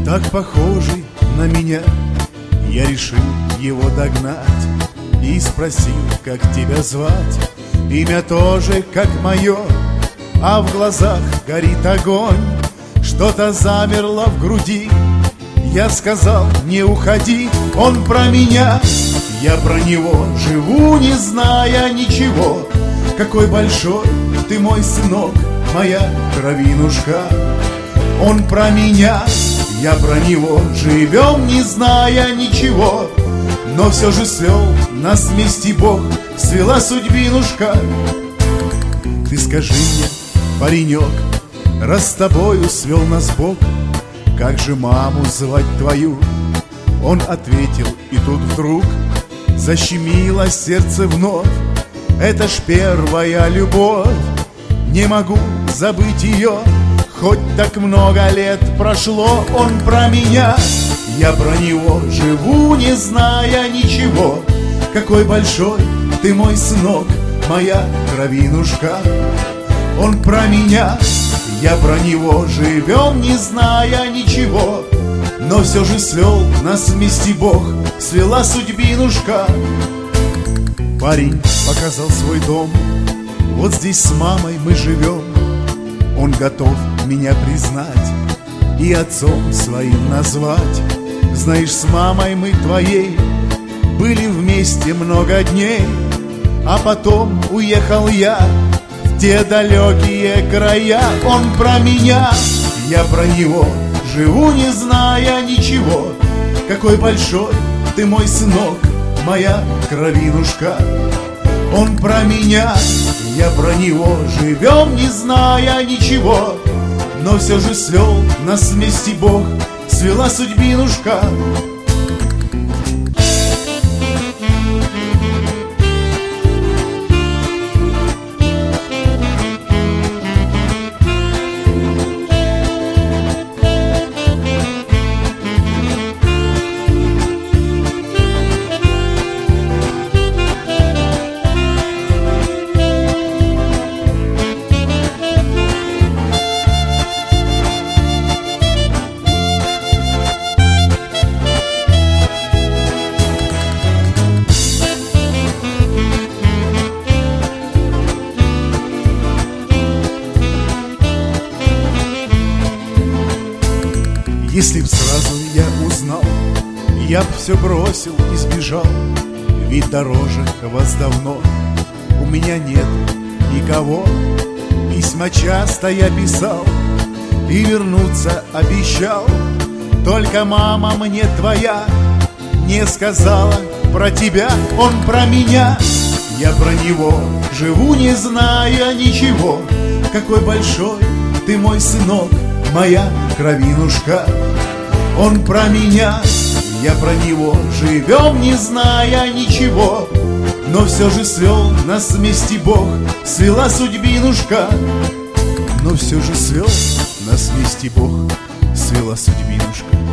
так похожий на меня. Я решил его догнать и спросил, как тебя звать. Имя тоже как мое, а в глазах горит огонь. Что-то замерло в груди. Я сказал, не уходи, он про меня, я про него. Живу, не зная ничего. Какой большой ты мой сынок, моя кровинушка. Он про меня, я про него. Живем, не зная ничего. Но все же свел нас вместе Бог, свела судьбинушка. Ты скажи мне, паренек, раз с тобою свел нас Бог, как же маму звать твою? Он ответил, и тут вдруг защемило сердце вновь. Это ж первая любовь, не могу забыть ее. Хоть так много лет прошло, он про меня, я про него. Живу, не зная ничего. Какой большой ты мой сынок, моя кровинушка. Он про меня, я про него. Живем, не зная ничего. Но все же свел нас вместе Бог, свела судьбинушка. Парень показал свой дом. Вот здесь с мамой мы живем. Он готов меня признать и отцом своим назвать. Знаешь, с мамой мы твоей были вместе много дней, а потом уехал я в те далекие края. Он про меня, я про него. Живу, не зная ничего. Какой большой ты мой сынок, моя кровинушка. Он про меня, я про него. Живем, не зная ничего. Но все же свел нас вместе Бог, свела судьбинушка. Если б сразу я узнал, я б все бросил и сбежал. Ведь дороже вас давно у меня нет никого. Письма часто я писал и вернуться обещал. Только мама мне твоя не сказала про тебя. Он про меня, я про него. Живу, не зная ничего. Какой большой ты мой сынок, моя кровинушка. Он про меня, я про него. Живем, не зная ничего. Но все же свел нас вместе Бог, свела судьбинушка. Но все же свел нас вместе Бог, свела судьбинушка.